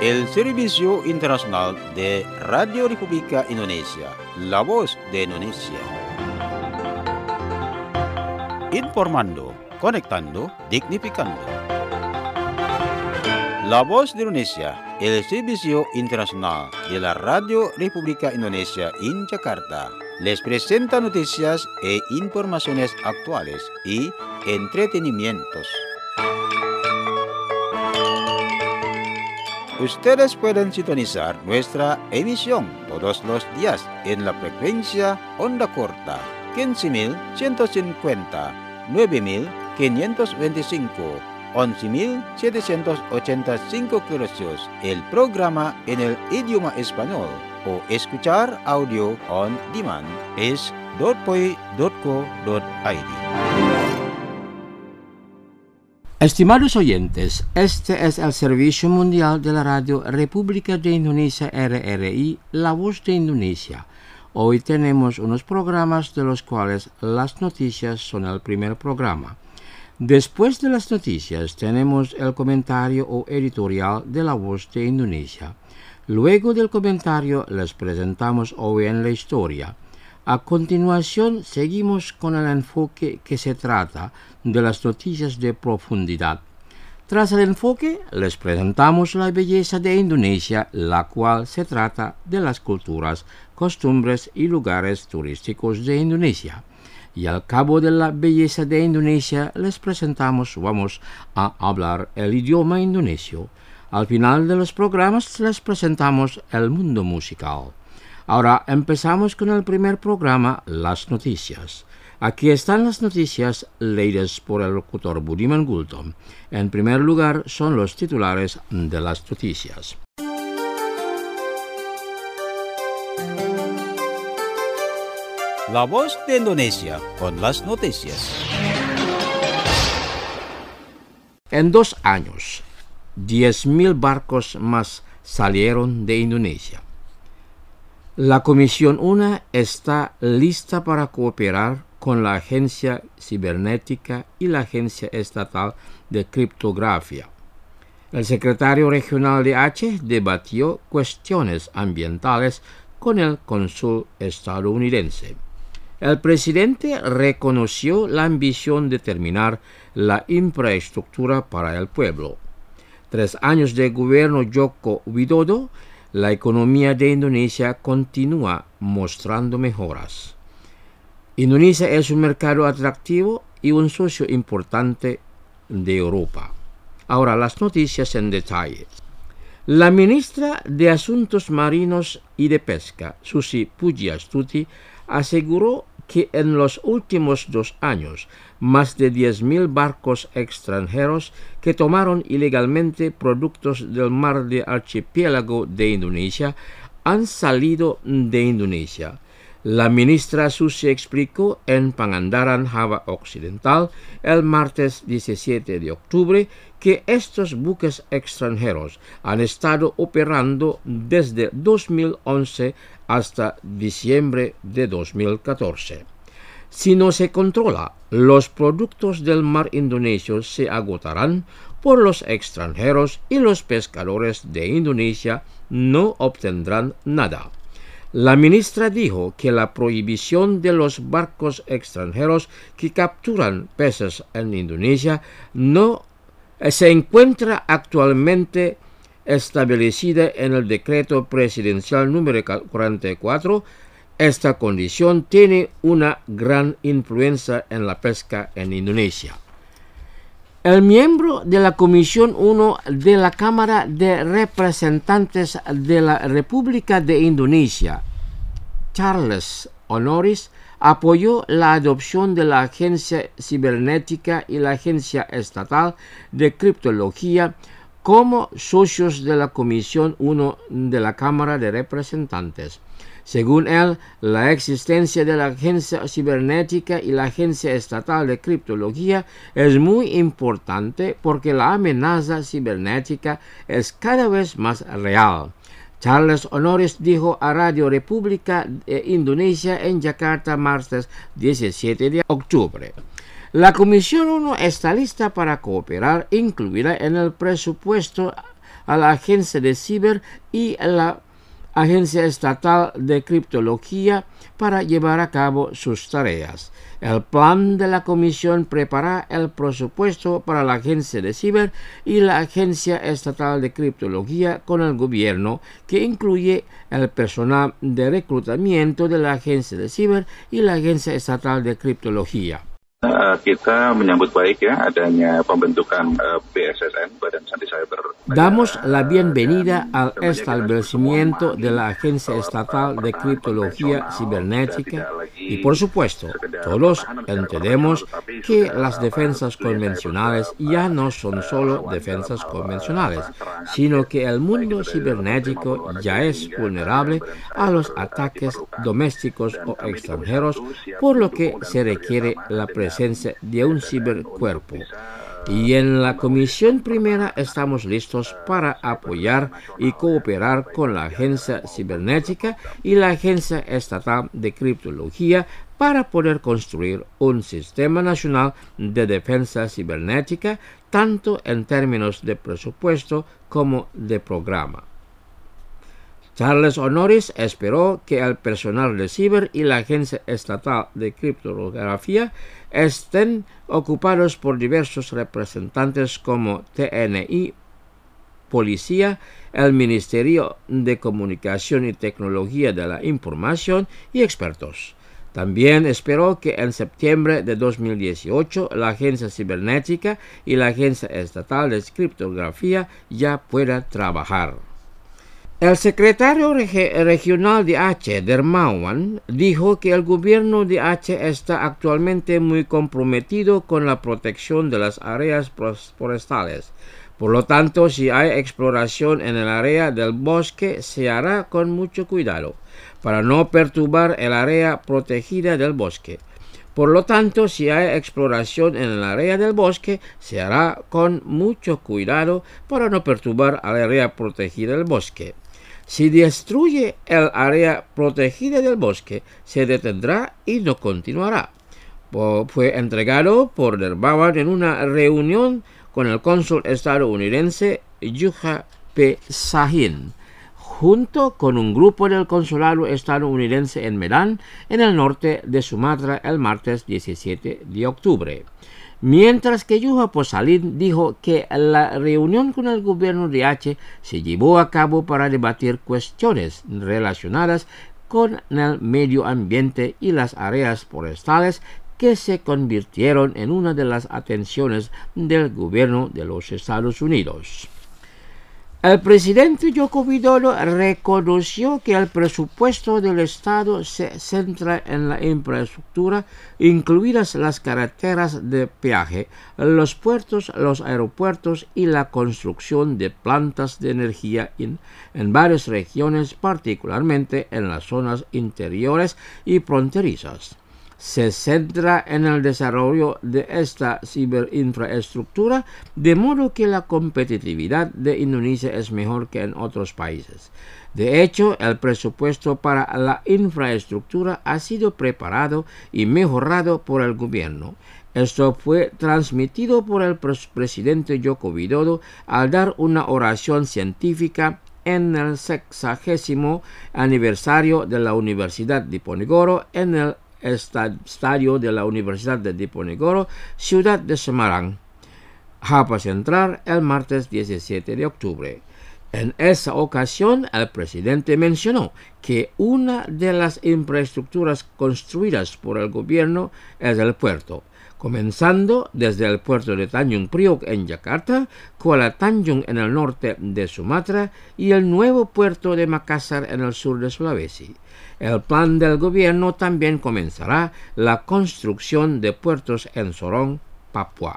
el Servicio Internacional de Radio República Indonesia, la voz de Indonesia. Informando, conectando, dignificando. La voz de Indonesia, el Servicio Internacional de la Radio República Indonesia en Jakarta, les presenta noticias e informaciones actuales y entretenimientos. Ustedes pueden sintonizar nuestra emisión todos los días en la frecuencia onda corta 15.150, 9.525, 11.785 kHz, el programa en el idioma español, o escuchar audio on demand es .poi.co.id. Estimados oyentes, este es el Servicio Mundial de la Radio República de Indonesia RRI, la voz de Indonesia. Hoy tenemos unos programas de los cuales las noticias son el primer programa. Después de las noticias tenemos el comentario o editorial de la voz de Indonesia. Luego del comentario les presentamos hoy en la historia. A continuación seguimos con el enfoque que se trata de las noticias de profundidad. Tras el enfoque les presentamos la belleza de Indonesia, la cual se trata de las culturas, costumbres y lugares turísticos de Indonesia. Y al cabo de la belleza de Indonesia les vamos a hablar el idioma indonesio. Al final de los programas les presentamos el mundo musical. Ahora empezamos con el primer programa, las noticias. Aquí están las noticias leídas por el locutor Budiman Gultom. En primer lugar son los titulares de las noticias. La voz de Indonesia con las noticias. En 2 años, 10.000 barcos más salieron de Indonesia. La Comisión 1 está lista para cooperar con la Agencia Cibernética y la Agencia Estatal de Criptografía. El secretario regional de Aceh debatió cuestiones ambientales con el cónsul estadounidense. El presidente reconoció la ambición de terminar la infraestructura para el pueblo. 3 años de gobierno Joko Widodo, la economía de Indonesia continúa mostrando mejoras. Indonesia es un mercado atractivo y un socio importante de Europa. Ahora las noticias en detalle. La ministra de Asuntos Marinos y de Pesca, Susi Pujiastuti, aseguró que en los últimos 2 años, más de 10.000 barcos extranjeros que tomaron ilegalmente productos del mar de archipiélago de Indonesia han salido de Indonesia. La ministra Susi explicó en Pangandaran, Java Occidental, el martes 17 de octubre, que estos buques extranjeros han estado operando desde 2011 hasta diciembre de 2014. Si no se controla, los productos del mar indonesio se agotarán por los extranjeros y los pescadores de Indonesia no obtendrán nada. La ministra dijo que la prohibición de los barcos extranjeros que capturan peces en Indonesia no se encuentra actualmente establecida en el decreto presidencial número 44. Esta condición tiene una gran influencia en la pesca en Indonesia. El miembro de la Comisión 1 de la Cámara de Representantes de la República de Indonesia, Charles Honoris, apoyó la adopción de la Agencia Cibernética y la Agencia Estatal de Criptología como socios de la Comisión 1 de la Cámara de Representantes. Según él, la existencia de la Agencia Cibernética y la Agencia Estatal de Criptología es muy importante porque la amenaza cibernética es cada vez más real. Charles Honoris dijo a Radio República de Indonesia en Jakarta martes 17 de octubre. La Comisión 1 está lista para cooperar, incluida en el presupuesto a la Agencia de Ciber y a la Agencia Estatal de Criptología para llevar a cabo sus tareas. El plan de la Comisión prepara el presupuesto para la Agencia de Ciber y la Agencia Estatal de Criptología con el gobierno, que incluye el personal de reclutamiento de la Agencia de Ciber y la Agencia Estatal de Criptología. Kita menyambut baik ya adanya pembentukan BSSN, Badan Sandi Cyber. Damos la bienvenida al establecimiento de la Agencia Estatal de Criptología Cibernética y, por supuesto, todos entendemos que las defensas convencionales ya no son solo defensas convencionales, sino que el mundo cibernético ya es vulnerable a los ataques domésticos o extranjeros, por lo que se requiere la presencia de un cibercuerpo. Y en la Comisión Primera estamos listos para apoyar y cooperar con la Agencia Cibernética y la Agencia Estatal de Criptología para poder construir un sistema nacional de defensa cibernética, tanto en términos de presupuesto como de programa. Charles Honoris esperó que el personal de Ciber y la Agencia Estatal de Criptografía estén ocupados por diversos representantes como TNI, Policía, el Ministerio de Comunicación y Tecnología de la Información y expertos. También esperó que en septiembre de 2018 la Agencia Cibernética y la Agencia Estatal de Criptografía ya puedan trabajar. El secretario regional de Aceh, Dermawan, dijo que el gobierno de Aceh está actualmente muy comprometido con la protección de las áreas forestales. Por lo tanto, si hay exploración en el área del bosque, se hará con mucho cuidado, para no perturbar el área protegida del bosque. Por lo tanto, si hay exploración en el área del bosque, se hará con mucho cuidado para no perturbar el área protegida del bosque. Si destruye el área protegida del bosque, se detendrá y no continuará. Fue entregado por Dermawan en una reunión con el cónsul estadounidense Yuha P. Sahin, junto con un grupo del consulado estadounidense en Medan, en el norte de Sumatra, el martes 17 de octubre. Mientras que Yuha Posalin dijo que la reunión con el gobierno de Aceh se llevó a cabo para debatir cuestiones relacionadas con el medio ambiente y las áreas forestales que se convirtieron en una de las atenciones del gobierno de los Estados Unidos. El presidente Joko Widodo reconoció que el presupuesto del Estado se centra en la infraestructura, incluidas las carreteras de peaje, los puertos, los aeropuertos y la construcción de plantas de energía en varias regiones, particularmente en las zonas interiores y fronterizas. Se centra en el desarrollo de esta ciberinfraestructura, de modo que la competitividad de Indonesia es mejor que en otros países. De hecho, el presupuesto para la infraestructura ha sido preparado y mejorado por el gobierno. Esto fue transmitido por el presidente Joko Widodo al dar una oración científica en el 60º aniversario de la Universidad Diponegoro en el estadio de la Universidad de Diponegoro, ciudad de Semarang, Java Central, el martes 17 de octubre. En esa ocasión, el presidente mencionó que una de las infraestructuras construidas por el gobierno es el puerto, comenzando desde el puerto de Tanjung Priok en Yakarta, Kuala Tanjung en el norte de Sumatra y el nuevo puerto de Makassar en el sur de Sulawesi. El plan del gobierno también comenzará la construcción de puertos en Sorong, Papua.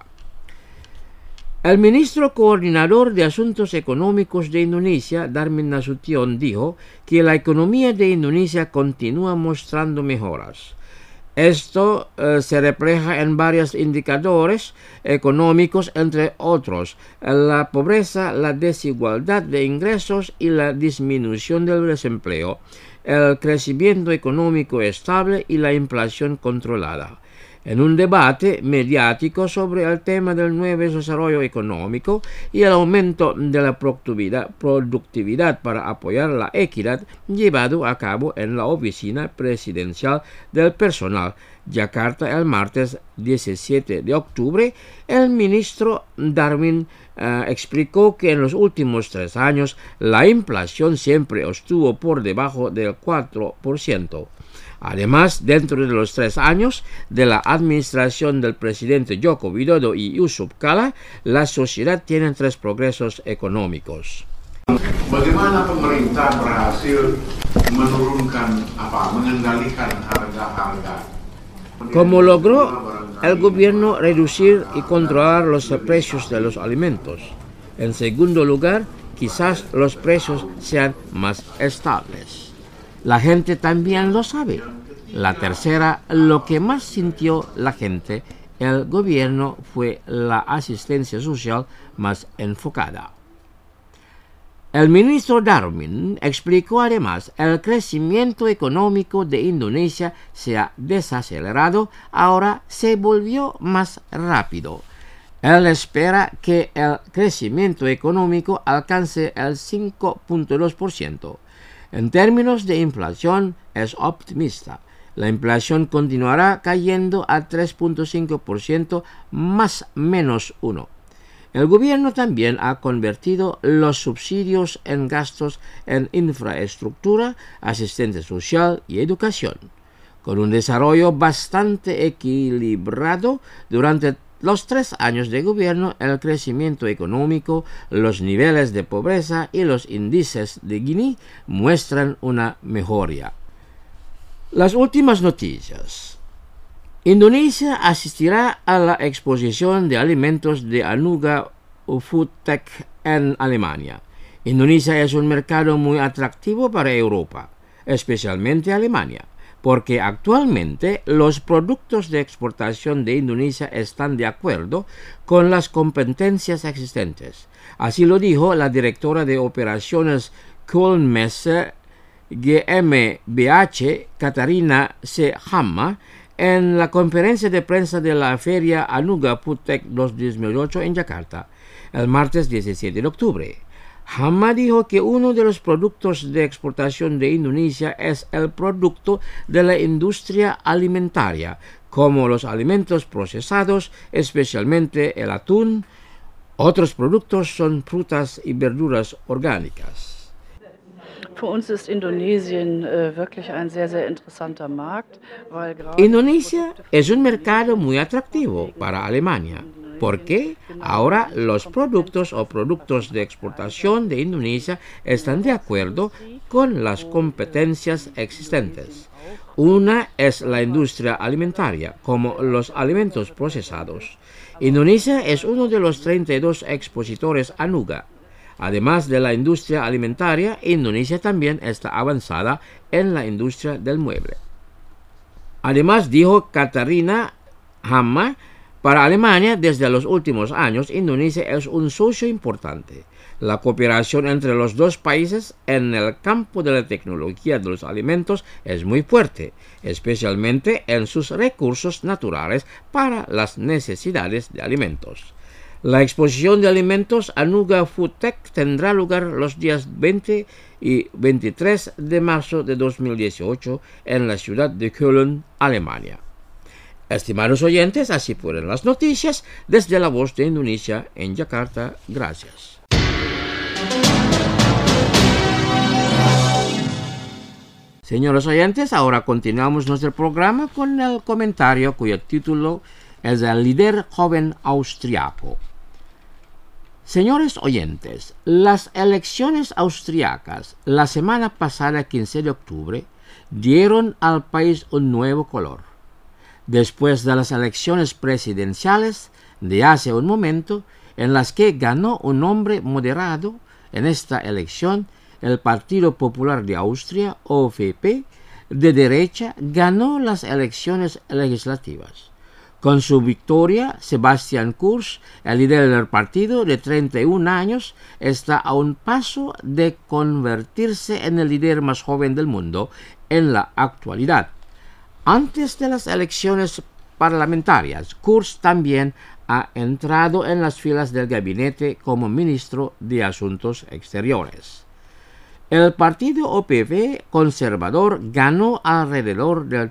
El ministro coordinador de Asuntos Económicos de Indonesia, Darmin Nasution, dijo que la economía de Indonesia continúa mostrando mejoras. Esto se refleja en varios indicadores económicos, entre otros, la pobreza, la desigualdad de ingresos y la disminución del desempleo, el crecimiento económico estable y la inflación controlada. En un debate mediático sobre el tema del nuevo desarrollo económico y el aumento de la productividad para apoyar la equidad llevado a cabo en la Oficina Presidencial del Personal, Yakarta, el martes 17 de octubre, el ministro Darmin explicó que en los últimos 3 años la inflación siempre estuvo por debajo del 4%. Además, dentro de los 3 años de la administración del presidente Joko Widodo y Yusuf Kala, la sociedad tiene 3 progresos económicos. Bagaimana pemerintah berhasil mengendalikan harga-harga? Como logró el gobierno reducir y controlar los precios de los alimentos. En segundo lugar, quizás los precios sean más estables. La gente también lo sabe. La tercera, lo que más sintió la gente, el gobierno, fue la asistencia social más enfocada. El ministro Darmin explicó además el crecimiento económico de Indonesia se ha desacelerado, ahora se volvió más rápido. Él espera que el crecimiento económico alcance el 5.2%. En términos de inflación, es optimista. La inflación continuará cayendo a 3.5% más menos 1. El gobierno también ha convertido los subsidios en gastos en infraestructura, asistencia social y educación. Con un desarrollo bastante equilibrado durante los 3 años de gobierno, el crecimiento económico, los niveles de pobreza y los índices de Gini muestran una mejoría. Las últimas noticias. Indonesia asistirá a la exposición de alimentos de Anuga Foodtech en Alemania. Indonesia es un mercado muy atractivo para Europa, especialmente Alemania, porque actualmente los productos de exportación de Indonesia están de acuerdo con las competencias existentes. Así lo dijo la directora de operaciones Koolmesse GmbH, Katarina C. Hamma, en la conferencia de prensa de la Feria Anuga Foodtech 2018 en Yakarta, el martes 17 de octubre. Hamma dijo que uno de los productos de exportación de Indonesia es el producto de la industria alimentaria, como los alimentos procesados, especialmente el atún. Otros productos son frutas y verduras orgánicas. Für uns ist Indonesien wirklich ein sehr, sehr interessanter Markt, weil gerade Indonesia es un mercado muy atractivo para Alemania, porque ahora los productos o productos de exportación de Indonesia están de acuerdo con las competencias existentes. Una es la industria alimentaria, como los alimentos procesados. Indonesia es uno de los 32 expositores Anuga. Además de la industria alimentaria, Indonesia también está avanzada en la industria del mueble. Además, dijo Katarina Hamma, para Alemania, desde los últimos años, Indonesia es un socio importante. La cooperación entre los dos países en el campo de la tecnología de los alimentos es muy fuerte, especialmente en sus recursos naturales para las necesidades de alimentos. La exposición de alimentos Anuga Foodtech tendrá lugar los días 20 y 23 de marzo de 2018 en la ciudad de Köln, Alemania. Estimados oyentes, así fueron las noticias desde La Voz de Indonesia en Yakarta. Gracias. Señores oyentes, ahora continuamos nuestro programa con el comentario cuyo título es El líder joven austriaco. Señores oyentes, las elecciones austriacas la semana pasada, 15 de octubre, dieron al país un nuevo color. Después de las elecciones presidenciales de hace un momento, en las que ganó un hombre moderado, en esta elección, el Partido Popular de Austria, OVP, de derecha, ganó las elecciones legislativas. Con su victoria, Sebastian Kurz, el líder del partido de 31 años, está a un paso de convertirse en el líder más joven del mundo en la actualidad. Antes de las elecciones parlamentarias, Kurz también ha entrado en las filas del gabinete como ministro de Asuntos Exteriores. El partido OPV conservador ganó alrededor del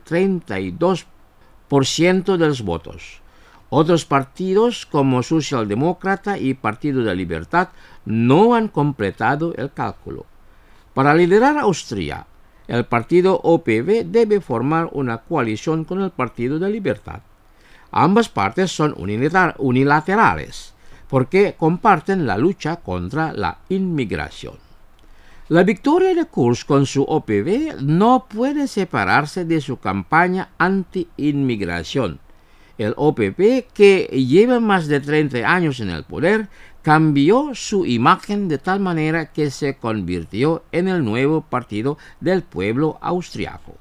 32% de los votos. Otros partidos como Socialdemócrata y Partido de Libertad no han completado el cálculo. Para liderar Austria, el partido OPV debe formar una coalición con el Partido de Libertad. Ambas partes son unilaterales porque comparten la lucha contra la inmigración. La victoria de Kurz con su OPV no puede separarse de su campaña anti-inmigración. El OPV, que lleva más de 30 años en el poder, cambió su imagen de tal manera que se convirtió en el nuevo partido del pueblo austriaco.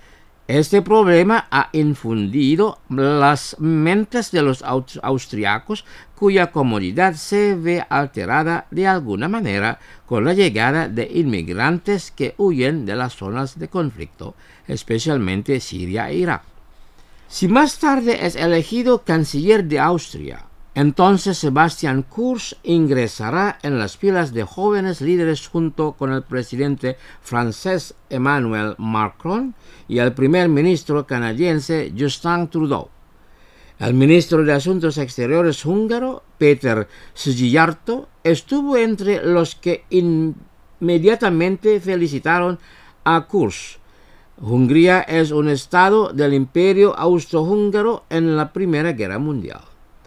Este problema ha infundido las mentes de los austriacos, cuya comodidad se ve alterada de alguna manera con la llegada de inmigrantes que huyen de las zonas de conflicto, especialmente Siria e Irak. Si más tarde es elegido canciller de Austria, entonces Sebastian Kurz ingresará en las filas de jóvenes líderes junto con el presidente francés Emmanuel Macron y el primer ministro canadiense Justin Trudeau. El ministro de Asuntos Exteriores húngaro, Péter Szijjártó, estuvo entre los que inmediatamente felicitaron a Kurz. Hungría es un estado del Imperio Austrohúngaro en la Primera Guerra Mundial.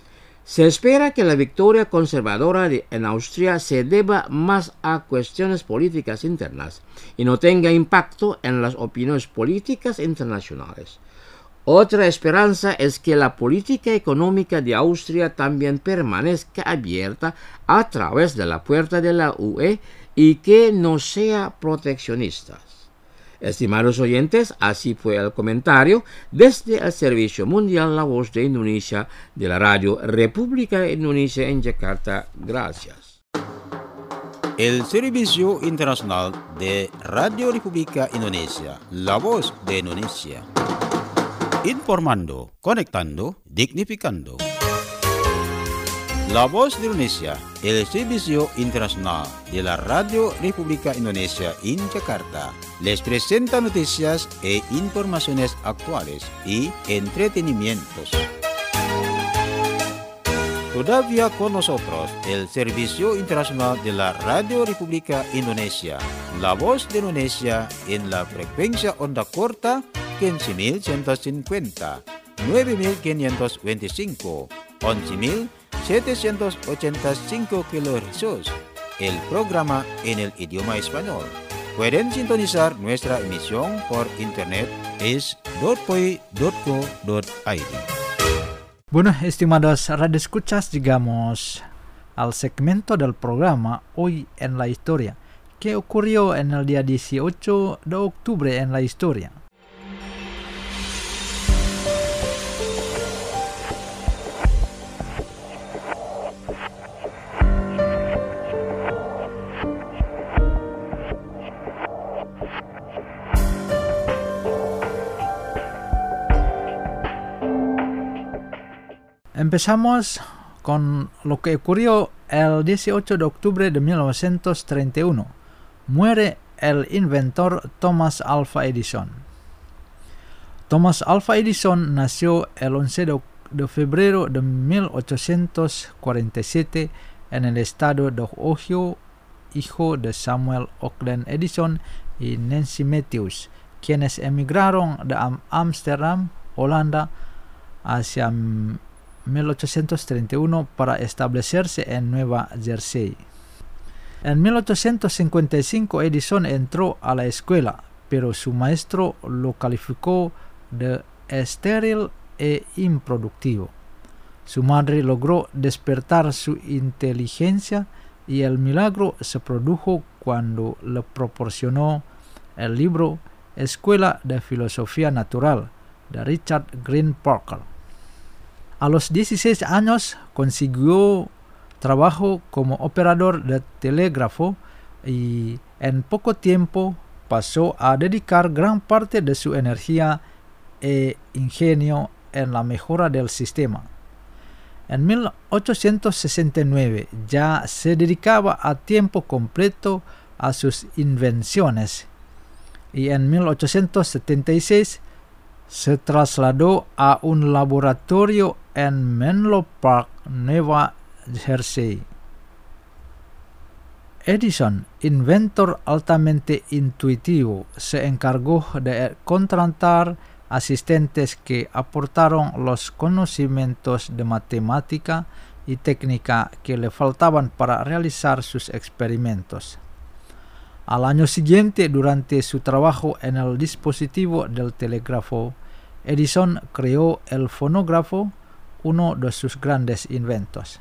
Se espera que la victoria conservadora en Austria se deba más a cuestiones políticas internas y no tenga impacto en las opiniones políticas internacionales. Otra esperanza es que la política económica de Austria también permanezca abierta a través de la puerta de la UE y que no sea proteccionista. Estimados oyentes, así fue el comentario desde el Servicio Mundial La Voz de Indonesia de la Radio República Indonesia en Yakarta. Gracias. El Servicio Internacional de Radio República Indonesia, La Voz de Indonesia. Informando, conectando, dignificando. La Voz de Indonesia, el Servicio Internacional de la Radio República Indonesia en Yakarta, les presenta noticias e informaciones actuales y entretenimientos. Todavía con nosotros el Servicio Internacional de la Radio República Indonesia, La Voz de Indonesia en la frecuencia onda corta 15.150, 9.525, 11.785 kHz. El programa en el idioma español. Pueden sintonizar nuestra emisión por internet es .poi.co.id. Bueno, estimados radioescuchas, llegamos al segmento del programa Hoy en la Historia, que ocurrió en el día 18 de octubre en la historia. Empezamos con lo que ocurrió el 18 de octubre de 1931. Muere el inventor Thomas Alva Edison. Thomas Alva Edison nació el 11 de febrero de 1847 en el estado de Ohio, hijo de Samuel Oakland Edison y Nancy Matthews, quienes emigraron de Ámsterdam, Holanda, hacia 1831 para establecerse en Nueva Jersey. En 1855 Edison entró a la escuela, pero su maestro lo calificó de estéril e improductivo. Su madre logró despertar su inteligencia y el milagro se produjo cuando le proporcionó el libro Escuela de Filosofía Natural de Richard Green Parker. A los 16 años consiguió trabajo como operador de telégrafo y en poco tiempo pasó a dedicar gran parte de su energía e ingenio en la mejora del sistema. En 1869 ya se dedicaba a tiempo completo a sus invenciones y en 1876 se trasladó a un laboratorio en Menlo Park, Nueva Jersey. Edison, inventor altamente intuitivo, se encargó de contratar asistentes que aportaron los conocimientos de matemática y técnica que le faltaban para realizar sus experimentos. Al año siguiente, durante su trabajo en el dispositivo del telégrafo, Edison creó el fonógrafo, uno de sus grandes inventos.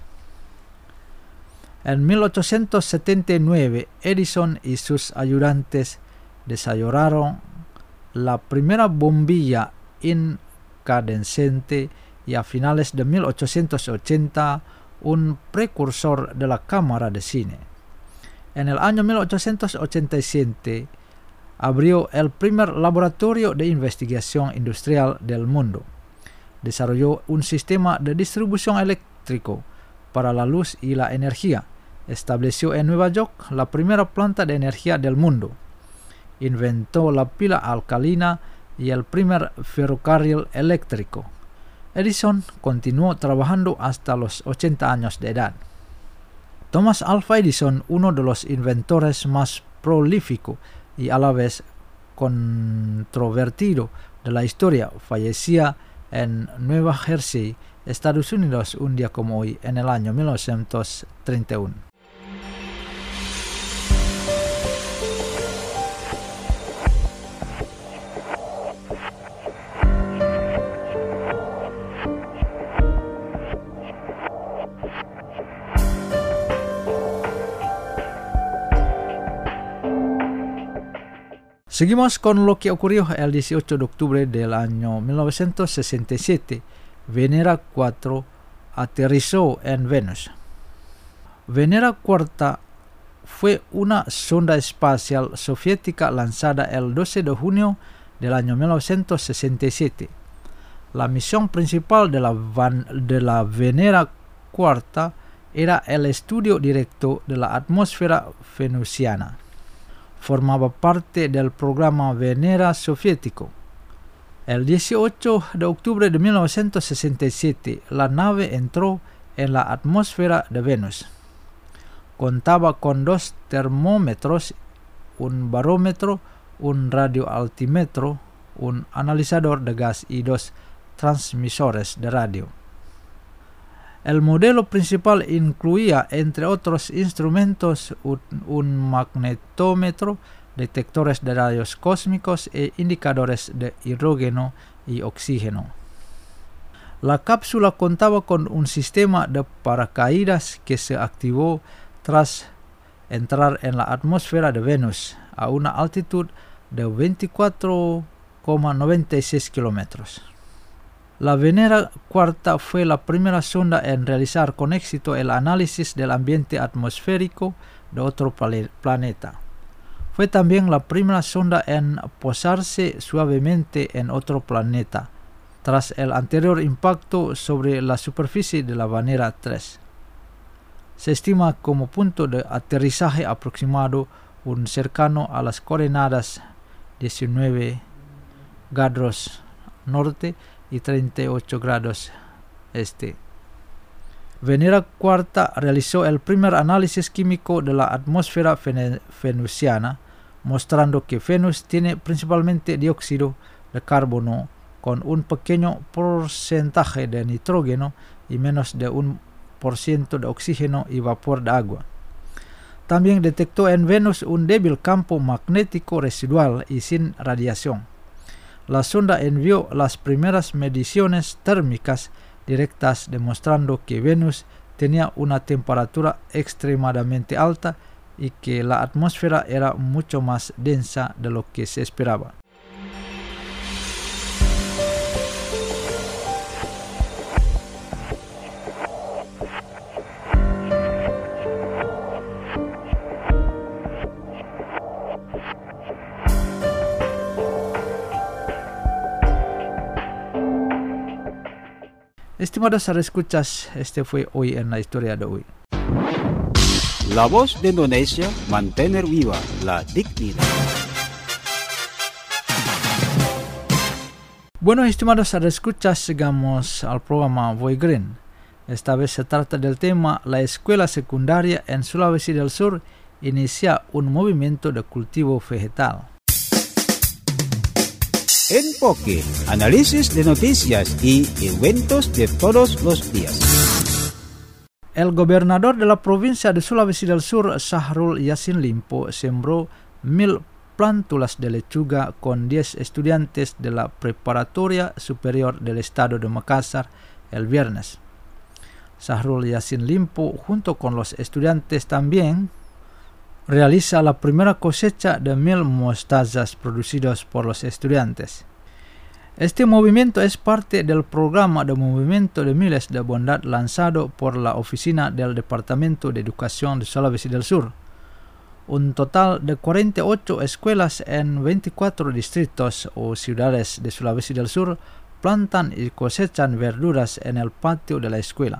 En 1879, Edison y sus ayudantes desarrollaron la primera bombilla incandescente y a finales de 1880 un precursor de la cámara de cine. En el año 1887 abrió el primer laboratorio de investigación industrial del mundo. Desarrolló un sistema de distribución eléctrico para la luz y la energía. Estableció en Nueva York la primera planta de energía del mundo. Inventó la pila alcalina y el primer ferrocarril eléctrico. Edison continuó trabajando hasta los 80 años de edad. Thomas Alva Edison, uno de los inventores más prolíficos y a la vez controvertido de la historia, fallecía en Nueva Jersey, Estados Unidos, un día como hoy, en el año 1931. Seguimos con lo que ocurrió el 18 de octubre del año 1967. Venera 4 aterrizó en Venus. Venera 4 fue una sonda espacial soviética lanzada el 12 de junio del año 1967. La misión principal de la Venera 4 era el estudio directo de la atmósfera venusiana. Formaba parte del programa Venera soviético. El 18 de octubre de 1967, la nave entró en la atmósfera de Venus. Contaba con 2 termómetros, un barómetro, un radioaltímetro, un analizador de gas y 2 transmisores de radio. El modelo principal incluía, entre otros instrumentos, un magnetómetro, detectores de rayos cósmicos e indicadores de hidrógeno y oxígeno. La cápsula contaba con un sistema de paracaídas que se activó tras entrar en la atmósfera de Venus a una altitud de 24,96 kilómetros. La Venera 4 fue la primera sonda en realizar con éxito el análisis del ambiente atmosférico de otro planeta. Fue también la primera sonda en posarse suavemente en otro planeta, tras el anterior impacto sobre la superficie de la Venera 3. Se estima como punto de aterrizaje aproximado un cercano a las coordenadas 19 grados norte y 38 grados este. Venera 4 realizó el primer análisis químico de la atmósfera venusiana, mostrando que Venus tiene principalmente dióxido de carbono con un pequeño porcentaje de nitrógeno y menos de 1% de oxígeno y vapor de agua. También detectó en Venus un débil campo magnético residual y sin radiación. La sonda envió las primeras mediciones térmicas directas demostrando que Venus tenía una temperatura extremadamente alta y que la atmósfera era mucho más densa de lo que se esperaba. Estimados escuchas, este fue hoy en la historia de hoy. La voz de Indonesia, mantener viva la dignidad. Bueno, estimados escuchas, llegamos al programa Voy Green. Esta vez se trata del tema La escuela secundaria en Sulawesi del Sur inicia un movimiento de cultivo vegetal. Enfoque, análisis de noticias y eventos de todos los días. El gobernador de la provincia de Sulawesi del Sur, Syahrul Yassin Limpo, sembró 1000 plántulas de lechuga con 10 estudiantes de la Preparatoria Superior del Estado de Makassar el viernes. Syahrul Yassin Limpo, junto con los estudiantes también, realiza la primera cosecha de 1000 mostazas producidos por los estudiantes. Este movimiento es parte del programa de movimiento de miles de bondad lanzado por la Oficina del Departamento de Educación de Sulawesi del Sur. Un total de 48 escuelas en 24 distritos o ciudades de Sulawesi del Sur plantan y cosechan verduras en el patio de la escuela.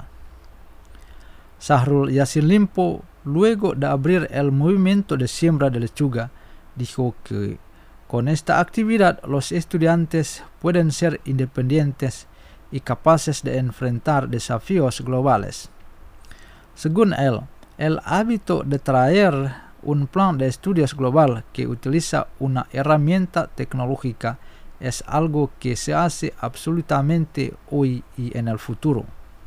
Syahrul Yassin Limpo, luego de abrir el movimiento de siembra de lechuga, dijo que con esta actividad los estudiantes pueden ser independientes y capaces de enfrentar desafíos globales. Según él, el hábito de traer un plan de estudios global que utiliza una herramienta tecnológica es algo que se hace absolutamente hoy y en el futuro.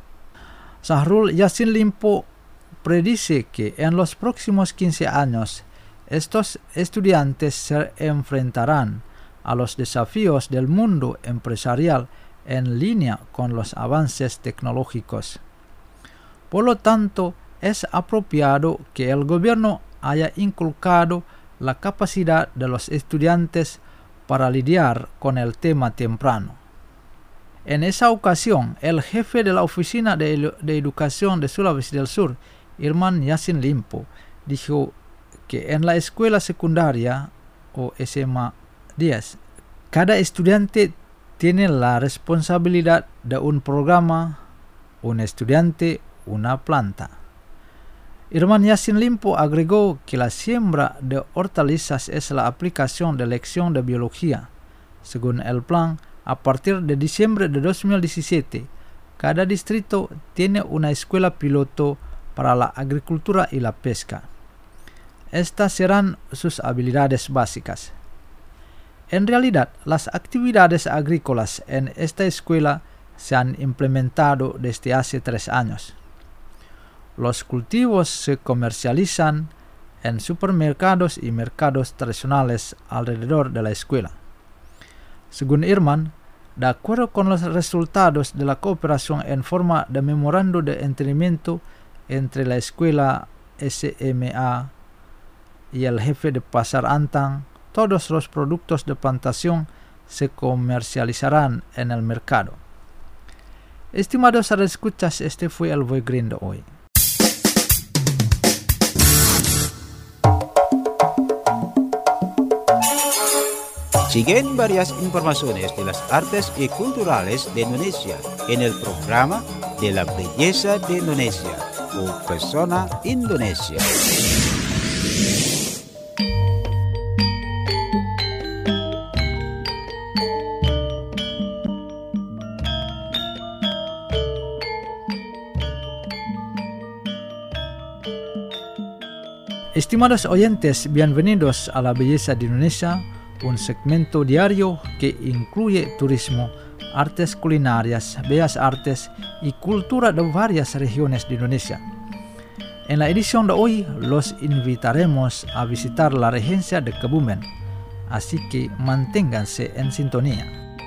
Syahrul Yassin Limpo predice que en los próximos 15 años estos estudiantes se enfrentarán a los desafíos del mundo empresarial en línea con los avances tecnológicos. Por lo tanto, es apropiado que el gobierno haya inculcado la capacidad de los estudiantes para lidiar con el tema temprano. En esa ocasión, el jefe de la Oficina de Educación de Sulawesi del Sur, Irman Yassin Limpo, dijo que en la escuela secundaria o SMA 10, cada estudiante tiene la responsabilidad de un programa, un estudiante, una planta. Irman Yassin Limpo agregó que la siembra de hortalizas es la aplicación de lección de biología. Según el plan, a partir de diciembre de 2017, cada distrito tiene una escuela piloto para la agricultura y la pesca. Estas serán sus habilidades básicas. En realidad, las actividades agrícolas en esta escuela se han implementado desde hace 3 años. Los cultivos se comercializan en supermercados y mercados tradicionales alrededor de la escuela. Según Irman, de acuerdo con los resultados de la cooperación en forma de memorando de entendimiento entre la escuela SMA y el jefe de Pasar Antang, todos los productos de plantación se comercializarán en el mercado. Estimados escuchas, este fue el Voy Green de hoy. Siguen varias informaciones de las artes y culturales de Indonesia en el programa de la belleza de Indonesia o Persona Indonesia. Estimados oyentes, bienvenidos a La Belleza de Indonesia, un segmento diario que incluye turismo, artes culinarias, bellas artes y cultura de varias regiones de Indonesia. En la edición de hoy los invitaremos a visitar la regencia de Kebumen, así que manténganse en sintonía.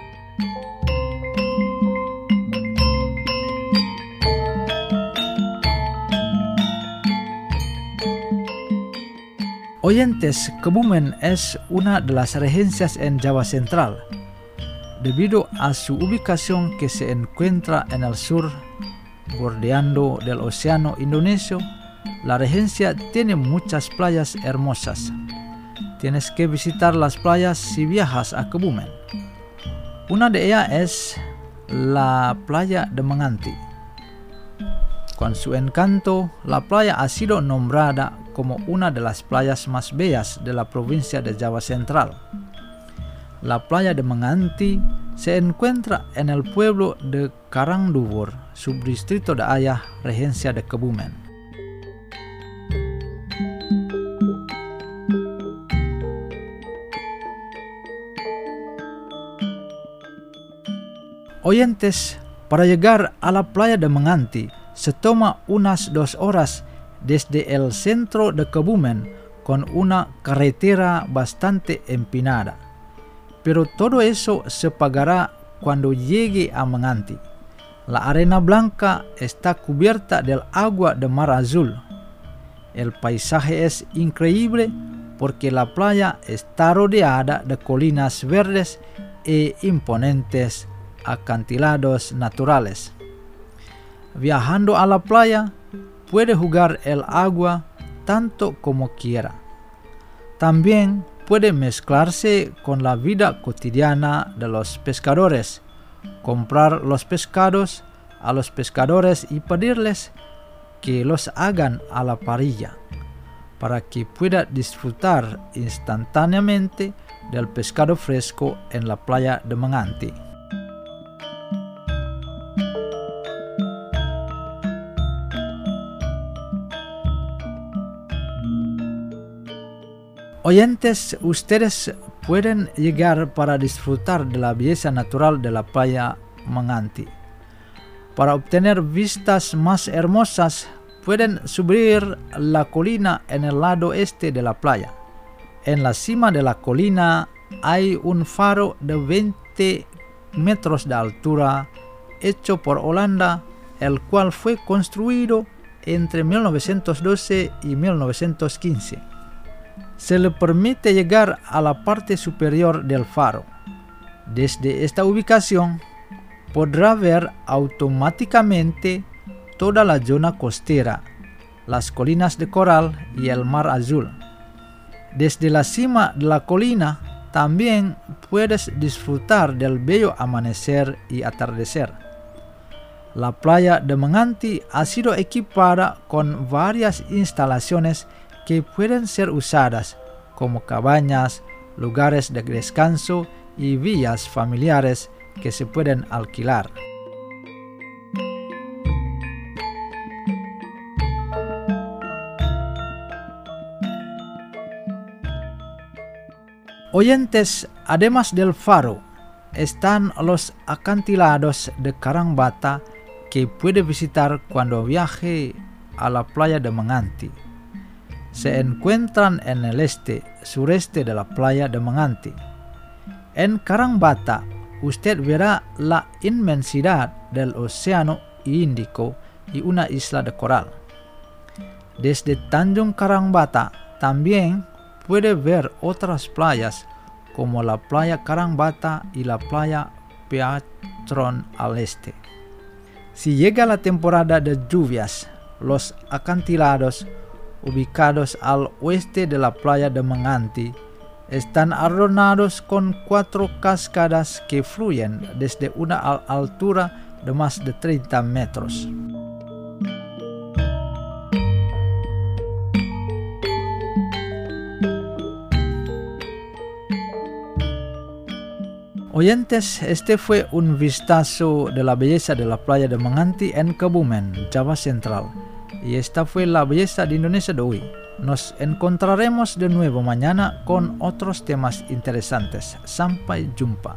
Oyentes, Kebumen es una de las regencias en Java Central. Debido a su ubicación que se encuentra en el sur, bordeando del Océano Indonesio, la regencia tiene muchas playas hermosas. Tienes que visitar las playas si viajas a Kebumen. Una de ellas es la playa de Menganti. Con su encanto, la playa ha sido nombrada como una de las playas más bellas de la provincia de Java Central. La playa de Menganti se encuentra en el pueblo de Karangdubur, subdistrito de Ayah, regencia de Kebumen. Oyentes, para llegar a la playa de Menganti se toma unas 2 horas desde el centro de Kebumen con una carretera bastante empinada. Pero todo eso se pagará cuando llegue a Menganti. La arena blanca está cubierta del agua de mar azul. El paisaje es increíble porque la playa está rodeada de colinas verdes e imponentes acantilados naturales. Viajando a la playa, puede jugar el agua tanto como quiera. También puede mezclarse con la vida cotidiana de los pescadores, comprar los pescados a los pescadores y pedirles que los hagan a la parrilla, para que pueda disfrutar instantáneamente del pescado fresco en la playa de Menganti. Oyentes, ustedes pueden llegar para disfrutar de la belleza natural de la playa Menganti. Para obtener vistas más hermosas, pueden subir la colina en el lado este de la playa. En la cima de la colina hay un faro de 20 metros de altura, hecho por Holanda, el cual fue construido entre 1912 y 1915. Se le permite llegar a la parte superior del faro. Desde esta ubicación podrá ver automáticamente toda la zona costera, las colinas de coral y el mar azul. Desde la cima de la colina también puedes disfrutar del bello amanecer y atardecer. La playa de Menganti ha sido equipada con varias instalaciones que pueden ser usadas como cabañas, lugares de descanso y villas familiares que se pueden alquilar. Oyentes, además del faro, están los acantilados de Karangbata que puede visitar cuando viaje a la playa de Menganti. Se encuentran en el sureste de la playa de Menganti. En Karangbata, usted verá la inmensidad del océano Índico y una isla de coral. Desde Tanjung Karangbata también puede ver otras playas como la playa Karangbata y la playa Peatron al este. Si llega la temporada de lluvias, los acantilados ubicados al oeste de la playa de Menganti están adornados con 4 cascadas que fluyen desde una altura de más de 30 metros. Oyentes, este fue un vistazo de la belleza de la playa de Menganti en Kebumen, Java Central. Y esta fue la belleza de Indonesia de hoy. Nos encontraremos de nuevo mañana con otros temas interesantes. Sampai jumpa.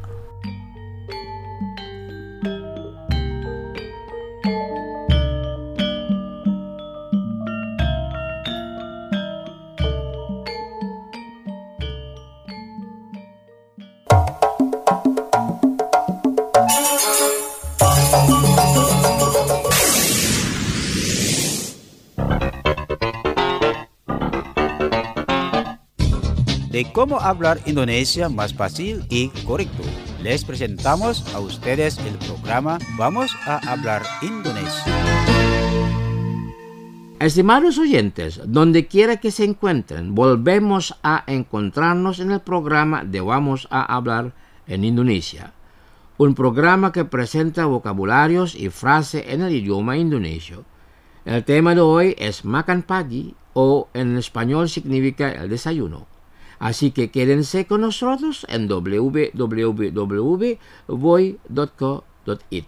De cómo hablar Indonesia más fácil y correcto. Les presentamos a ustedes el programa Vamos a hablar Indonesia. Estimados oyentes, donde quiera que se encuentren, volvemos a encontrarnos en el programa de Vamos a hablar en Indonesia. un programa que presenta vocabularios y frases en el idioma indonesio. El tema de hoy es makan pagi, o en español significa el desayuno. Así que quédense con nosotros en www.voy.co.id.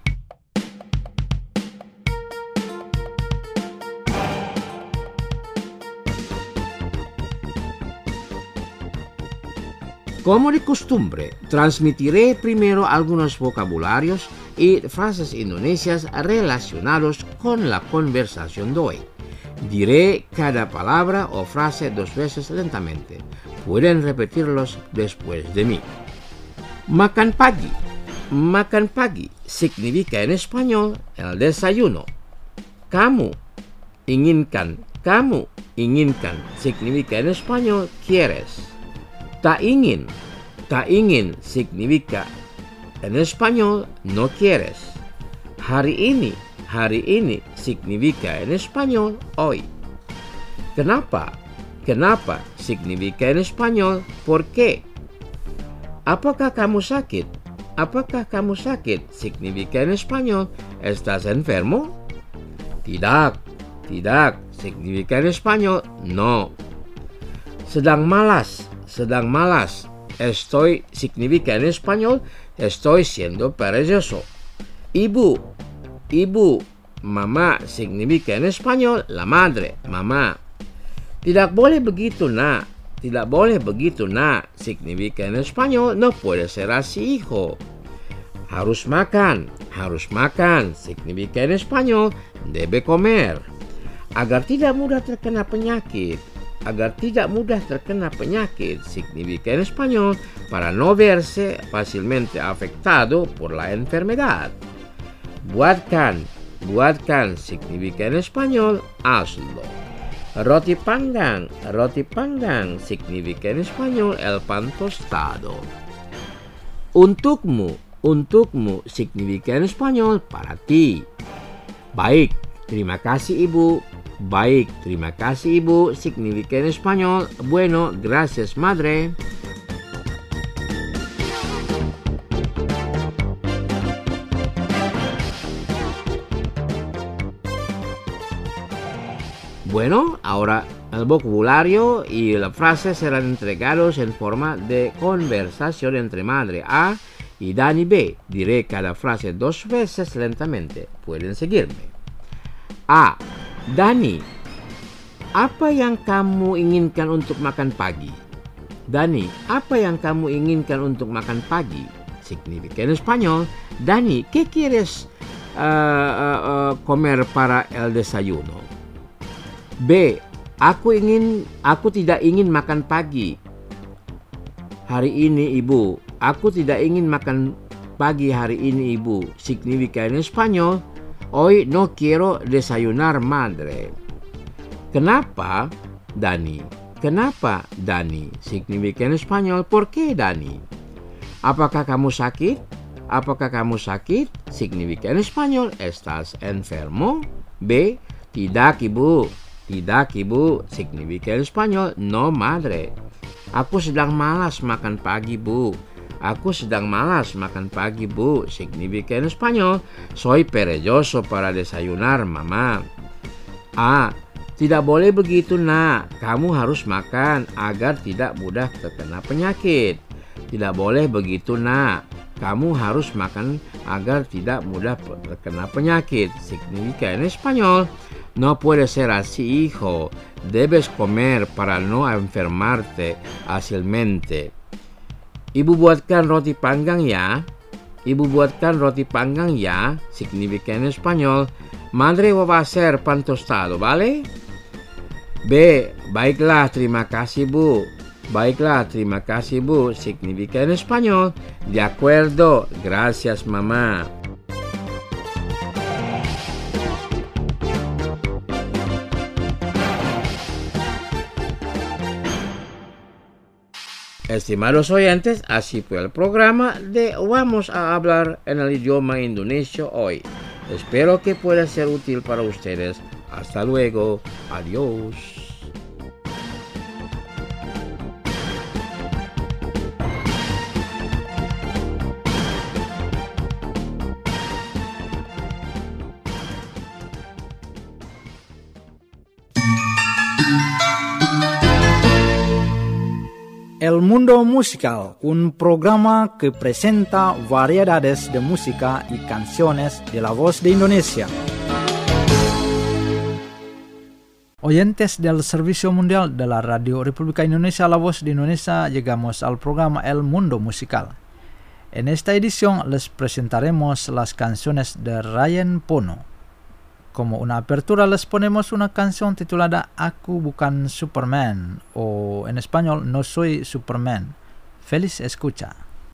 Como de costumbre, transmitiré primero algunos vocabularios y frases indonesias relacionados con la conversación de hoy. Diré cada palabra o frase 2 veces lentamente. Pueden repetirlos después de mí. Makan pagi. Makan pagi significa en español el desayuno. Kamu inginkan. Kamu inginkan significa en español quieres. Tak ingin. Tak ingin significa en español no quieres. Hari ini. Hari ini significa en español hoy. Kenapa? Kenapa significa en español ¿por qué? Apakah kamu sakit? Apakah kamu sakit significa en español ¿estás enfermo? Tidak. Tidak significa en español no. Sedang malas. Sedang malas. Estoy significa en español estoy siendo perezoso. Ibu. Ibu. Mama significa en español la madre, mamá. Tidak boleh begitu, nak. Tidak boleh begitu, nak. Significa en español no puede ser así, hijo. Harus makan. Harus makan. Significa en español debe comer. Agar tidak mudah terkena penyakit. Agar tidak mudah terkena penyakit significa en español para no verse fácilmente afectado por la enfermedad. Buatkan. Buatkan significa en español hazlo. Roti panggang. Roti panggang significa en español el pan tostado. Untukmu. Untukmu significa en español para ti. Baik, terima kasih ibu. Baik, terima kasih ibu significa en español bueno, gracias madre. Bueno, ahora el vocabulario y la frase serán entregados en forma de conversación entre madre A y Dani B. Diré cada frase 2 veces lentamente. Pueden seguirme. A. Dani, apa yang kamu inginkan untuk makan pagi? Dani, apa yang kamu inginkan untuk makan pagi? Significa en español, Dani, ¿qué quieres comer para el desayuno? B. Aku tidak ingin makan pagi hari ini, ibu. Aku tidak ingin makan pagi hari ini, ibu. Significa en español, hoy no quiero desayunar, madre. Kenapa, Dani? Kenapa, Dani? Significa en español, ¿por qué, Dani? Apakah kamu sakit? Apakah kamu sakit? Significa en español, ¿estás enfermo? B. Tidak, ibu. Tidak, ibu. Significa en español, no, madre. Aku sedang malas makan pagi, bu. Aku sedang malas makan pagi, bu. Significa en español, soy perezoso para desayunar, mamá. A. Tidak boleh begitu, nak. Kamu harus makan agar tidak mudah terkena penyakit. Tidak boleh begitu, nak. Kamu harus makan agar tidak mudah terkena penyakit. Significa en español, no puede ser así, hijo. Debes comer para no enfermarte fácilmente. Ibu buatkan roti panggang ya. Ibu buatkan roti panggang ya. Significa en español, madre va a hacer pan tostado, ¿vale? B. Baiklah, terima kasih, bu. Baiklah, terima kasih, bu. Significa en español, de acuerdo, gracias, mamá. Estimados oyentes, así fue el programa de Vamos a hablar en el idioma indonesio hoy. Espero que pueda ser útil para ustedes. Hasta luego. Adiós. El Mundo Musical, un programa que presenta variedades de música y canciones de la voz de Indonesia. Oyentes del Servicio Mundial de la Radio República Indonesia, la voz de Indonesia, llegamos al programa El Mundo Musical. En esta edición les presentaremos las canciones de Ryan Pono. Como una apertura les ponemos una canción titulada Aku Bukan Superman, o en español No Soy Superman. Feliz escucha.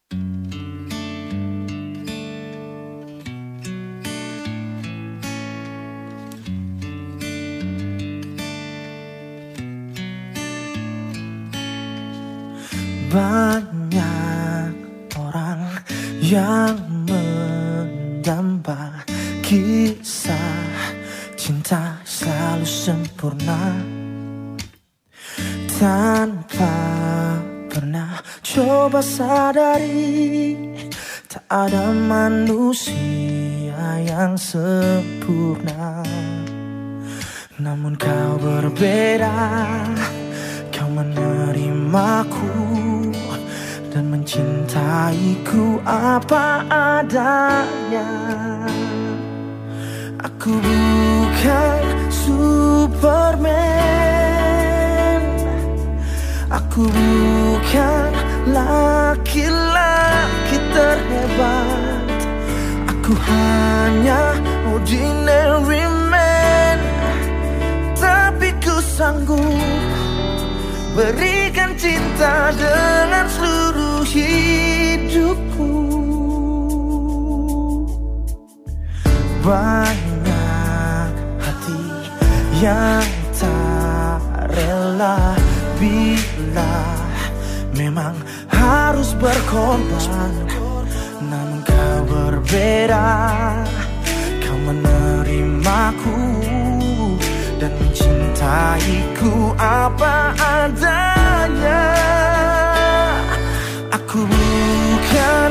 Banyak orang yang mendamba kisah cinta selalu sempurna, tanpa pernah coba sadari tak ada manusia yang sempurna. Namun kau berbeda, kau menerimaku dan mencintaiku apa adanya. Aku bukan Superman, aku bukan laki-laki terhebat, aku hanya ordinary man. Tapi ku sanggup berikan cinta dengan seluruh hidupku. Banyak hati yang tak rela bila memang harus berkorban. Namun kau berbeda, kau menerimaku dan mencintaiku apa adanya. Aku bukan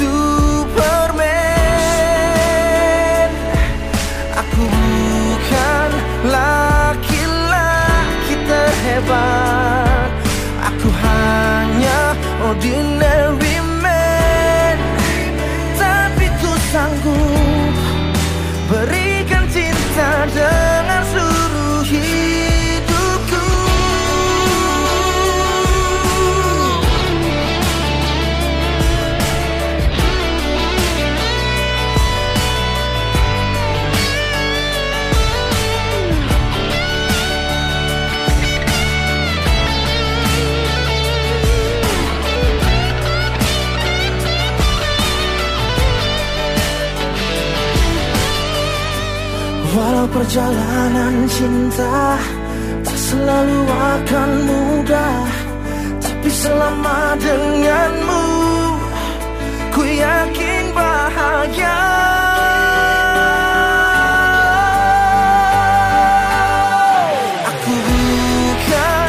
Superman, aku bukan laki-laki terhebat, aku hanya ordinary man. Tapi ku sanggup berikan cinta dengan seluruh hidupku. Walau perjalanan cinta tak selalu akan mudah, tapi selama denganmu ku yakin bahagia. Aku bukan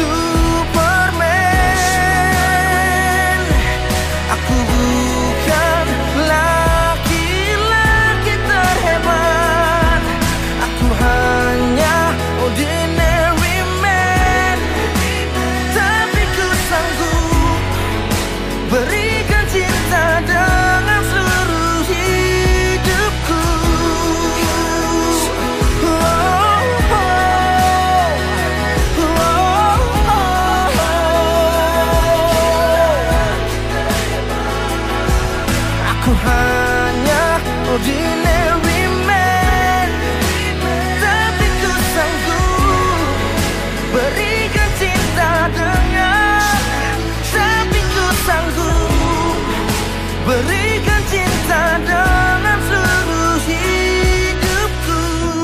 Superman, aku bukan laki-laki terhebat, aku hanya ordinary man. Tapi ku sanggup berikan cinta dengan seluruh hidupku. Aku hanya ordinary man, tapi ku sanggup berikan cinta dengan, tapi ku sanggup berikan cinta dengan seluruh hidupku.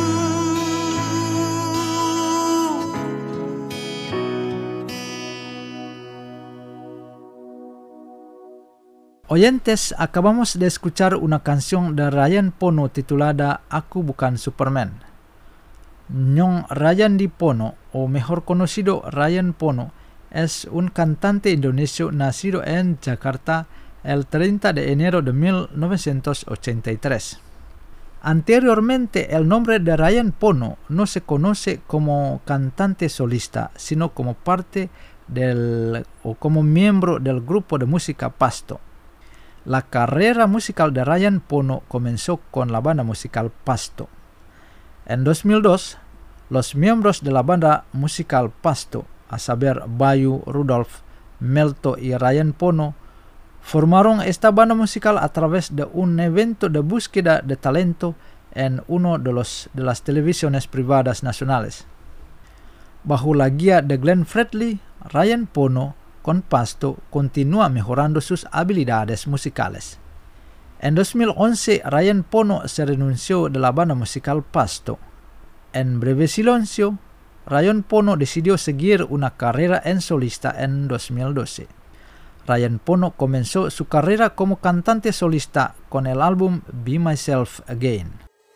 Oyentes, acabamos de escuchar una canción de Ryan Pono titulada Aku Bukan Superman. Nyong Rayandi Pono, o mejor conocido Ryan Pono, es un cantante indonesio nacido en Jakarta el 30 de enero de 1983. Anteriormente, el nombre de Ryan Pono no se conoce como cantante solista, sino como parte como miembro del grupo de música Pasto. La carrera musical de Ryan Pono comenzó con la banda musical Pasto. En 2002, los miembros de la banda musical Pasto, a saber Bayu, Rudolf, Melto y Ryan Pono, formaron esta banda musical a través de un evento de búsqueda de talento en uno de las televisiones privadas nacionales. Bajo la guía de Glenn Fredly, Ryan Pono con Pasto continúa mejorando sus habilidades musicales. En 2011, Ryan Pono se renunció de la banda musical Pasto. En breve silencio, Ryan Pono decidió seguir una carrera en solista en 2012. Ryan Pono comenzó su carrera como cantante solista con el álbum Be Myself Again.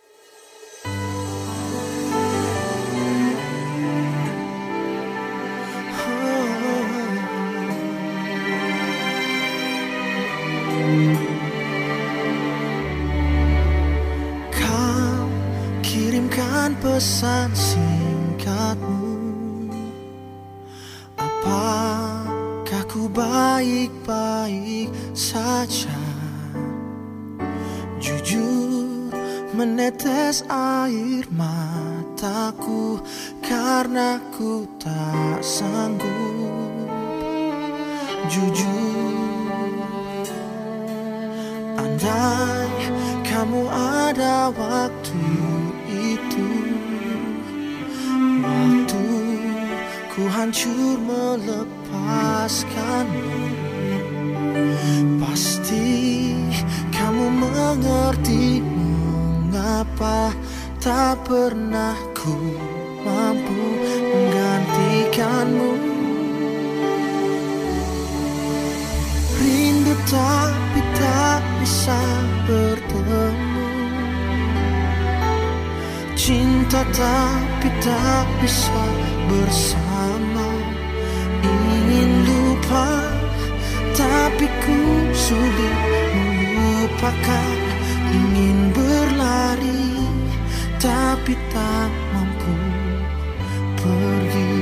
Kau kirimkan pesan singkatmu, apakah ku baik-baik saja? Jujur menetes air mataku karena ku tak sanggup. Jujur, andai kamu ada waktu itu, waktu ku hancur melepaskanmu, pasti kamu mengerti mengapa tak pernah ku mampu menggantikanmu. Rindu tapi tak bisa bertemu, cinta tapi tak bisa bersama. Ingin lupa tapi ku sulit melupakan. Ingin berlari tapi tak mampu pergi.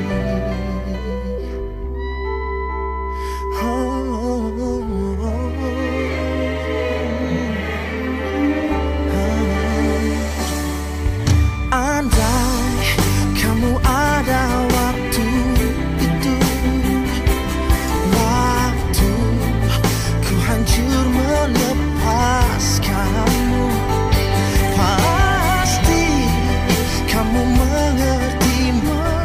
Andai kamu ada waktu itu, waktu ku hancur melepaskanmu, pasti kamu mengerti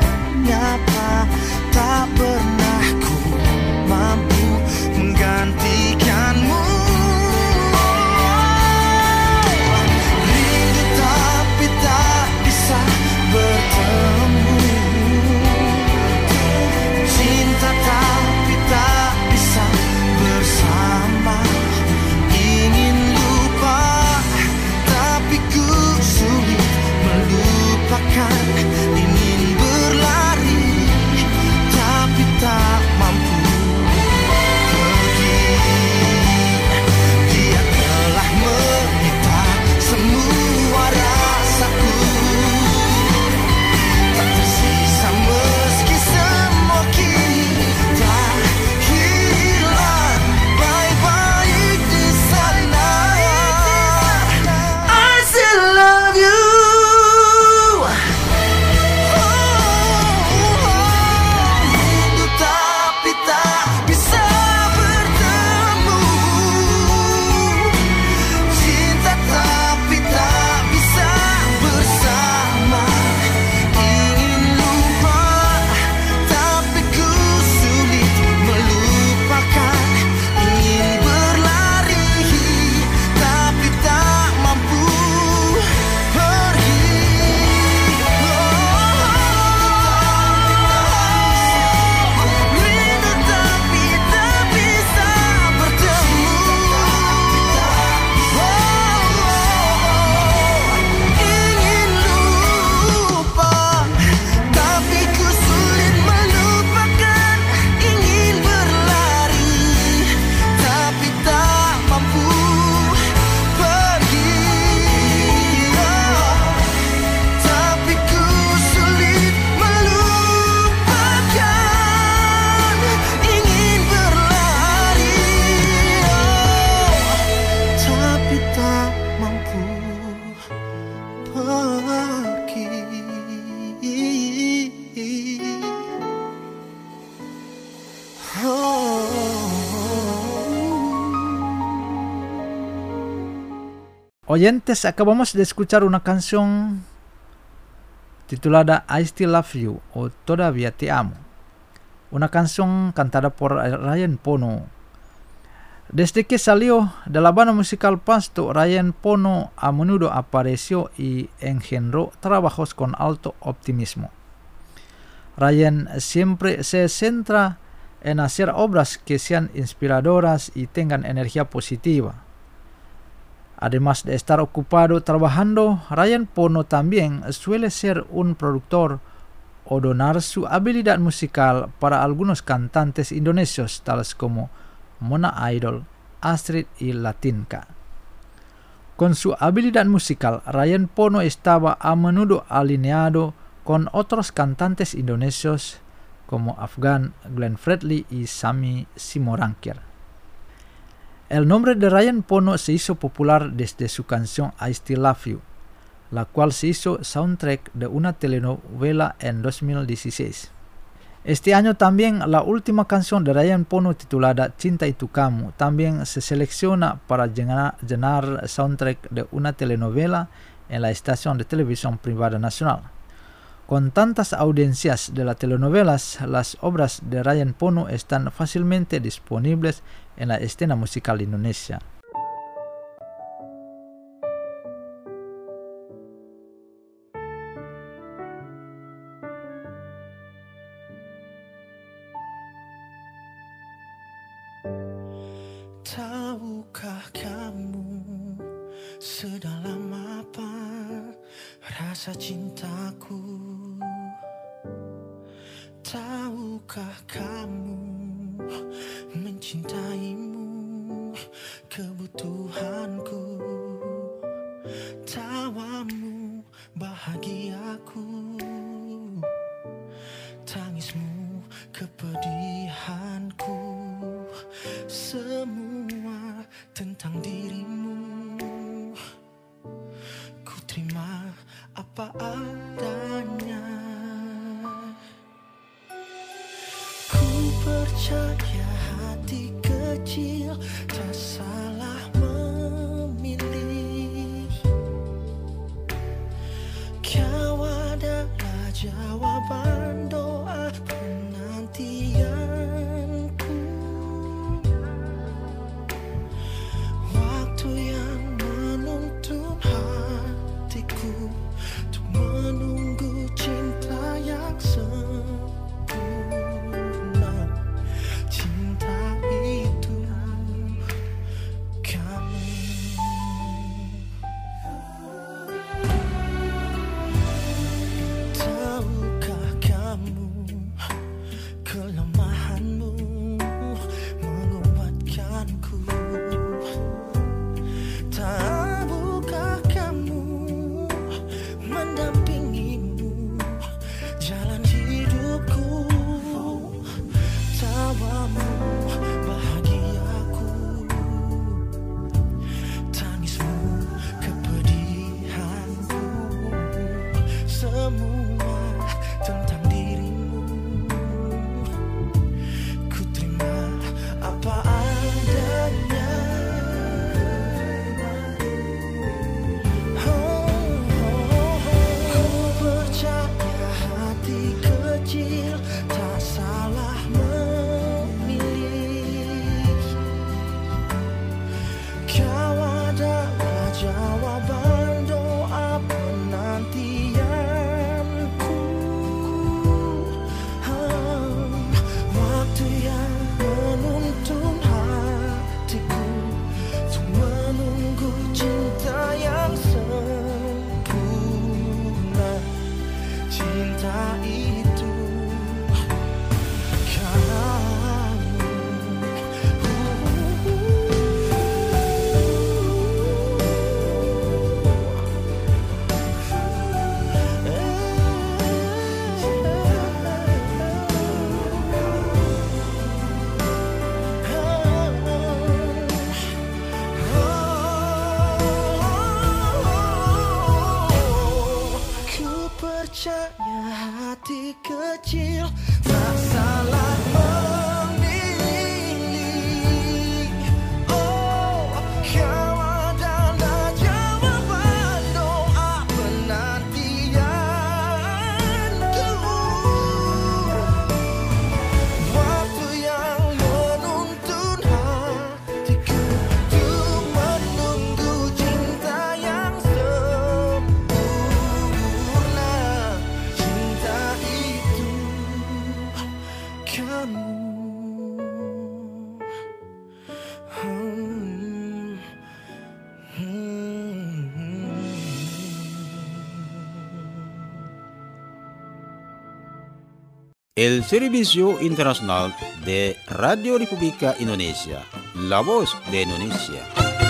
pergi. Oyentes, acabamos de escuchar una canción titulada I Still Love You o Todavía Te Amo, una canción cantada por Ryan Pono. Desde que salió de la banda musical Pasto, Ryan Pono a menudo apareció y engendró trabajos con alto optimismo. Ryan siempre se centra en hacer obras que sean inspiradoras y tengan energía positiva. Además de estar ocupado trabajando, Ryan Pono también suele ser un productor o donar su habilidad musical para algunos cantantes indonesios tales como Mona Idol, Astrid y Latinka. Con su habilidad musical, Ryan Pono estaba a menudo alineado con otros cantantes indonesios como Afgan, Glenn Fredly y Sami Simorangkir. El nombre de Ryan Pono se hizo popular desde su canción I Still Love You, la cual se hizo soundtrack de una telenovela en 2016. Este año también la última canción de Ryan Pono titulada Cinta Itu Kamu también se selecciona para llenar soundtrack de una telenovela en la estación de televisión privada nacional. Con tantas audiencias de las telenovelas, las obras de Ryan Pono están fácilmente disponibles en la escena musical de Indonesia. Tahukah kamu sedalam apa rasa cintaku? Tahukah kamu mencintaimu kebutuhanku? Tawamu bahagiaku, tangismu kepedihanku, semua tentang dirimu. Ku terima apa adanya. Ku percaya hati kecil tak salah memilih. Kau adalah jawaban doa penantianku. Waktu yang menuntun hatiku untuk menunggu cinta yang sempurna. Cinta itu kamu. Tahukah kamu kelemahanmu menguatkanku? Tahukah kamu mendampingimu jalan hidupku? Tawamu bahagiaku, tangismu kepedihanku, semua tentang dirimu. Ku terima apa adanya. Ku percaya hati kecil tak salah memilih. Kau adalah jawaban doa penantianku. percaya hati kecil tak salah memilih. Oh, kau adalah jawaban doa penantianku. Waktu yang menuntun hatiku untuk menunggu cinta yang sempurna. Cinta itu kamu. El Servicio Internacional de Radio República Indonesia, La Voz de Indonesia.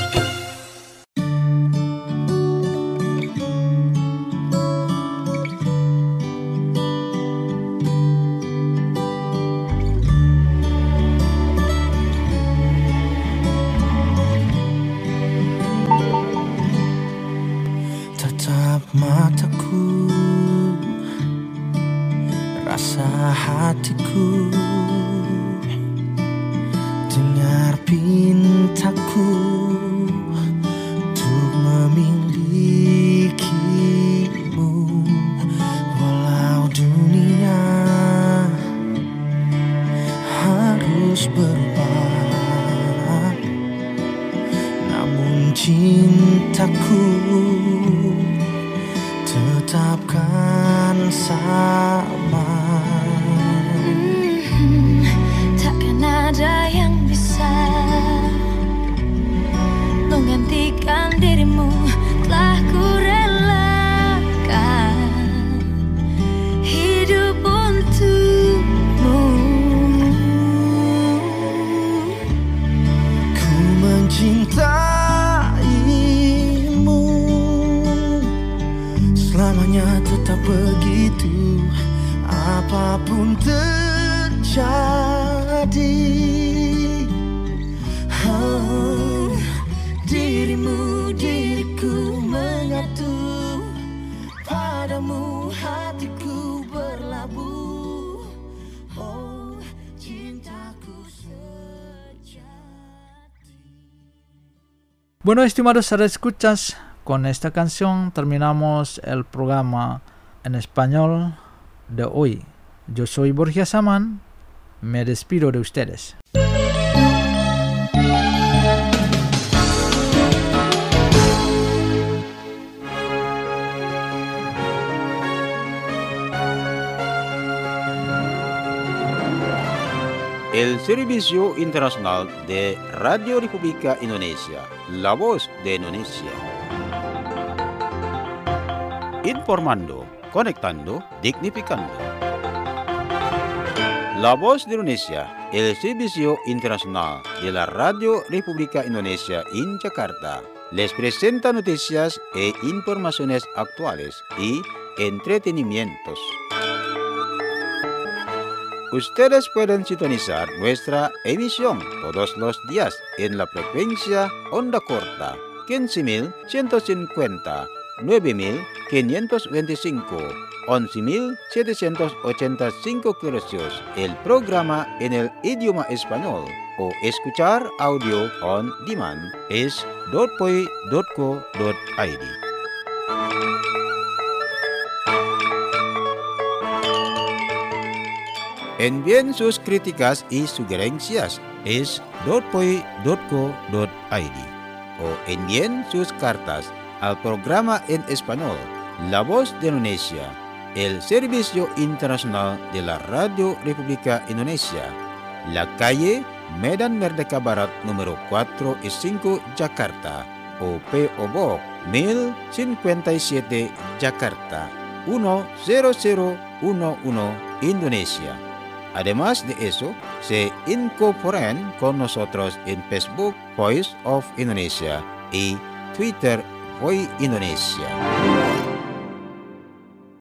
Tatap mataku, rasa hatiku, dengar pintaku untuk memilikimu. Walau dunia harus berubah, namun cintaku tetapkan sama. Takkan ada yang bisa menggantikan dirimu. Telah ku relakan hidup untukmu. Ku mencintaimu, selamanya tetap begitu, apapun terjadi. Dirimu, diriku menyatu, padamu hatiku berlabuh. Oh, cintaku sejati. Bueno, estimados escuchas, con esta canción terminamos el programa en español de hoy. Yo soy Borja Saman, me despido de ustedes. El Servicio Internacional de Radio República Indonesia, La Voz de Indonesia. Informando, conectando, dignificando. La Voz de Indonesia, el Servicio Internacional de la Radio República Indonesia en Jakarta, les presenta noticias e informaciones actuales y entretenimientos. Ustedes pueden sintonizar nuestra emisión todos los días en la frecuencia onda corta 15.150, 9.525, 11.785 kHz. El programa en el idioma español o escuchar audio on demand es .poi.co.id. Envíen sus críticas y sugerencias es .poi.co.id o envíen sus cartas al programa en español La Voz de Indonesia, el Servicio Internacional de la Radio República Indonesia, la calle Medan Merdeka Barat número 4 y 5 Jakarta o P.O. Box 1057 Jakarta 10011 Indonesia. Además de eso, se incorporan con nosotros en Facebook Voice of Indonesia y Twitter Voice Indonesia.